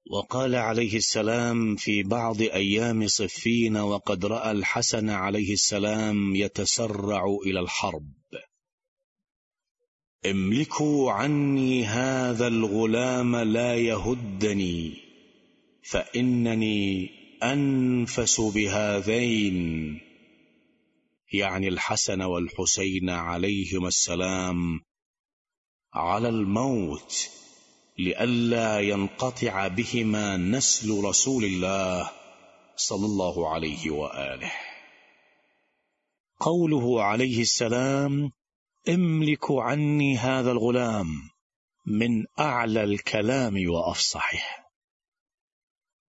وقال عليه السلام في بعض أيام صفين وقد رأى الحسن عليه السلام يتسرع إلى الحرب: املكوا عني هذا الغلام لا يهدني، فإنني أنفس بهذين، يعني الحسن والحسين عليهما السلام، على الموت، لئلا ينقطع بهما نسل رسول الله صلى الله عليه وآله. قوله عليه السلام: املكوا عني هذا الغلام، من أعلى الكلام وأفصحه،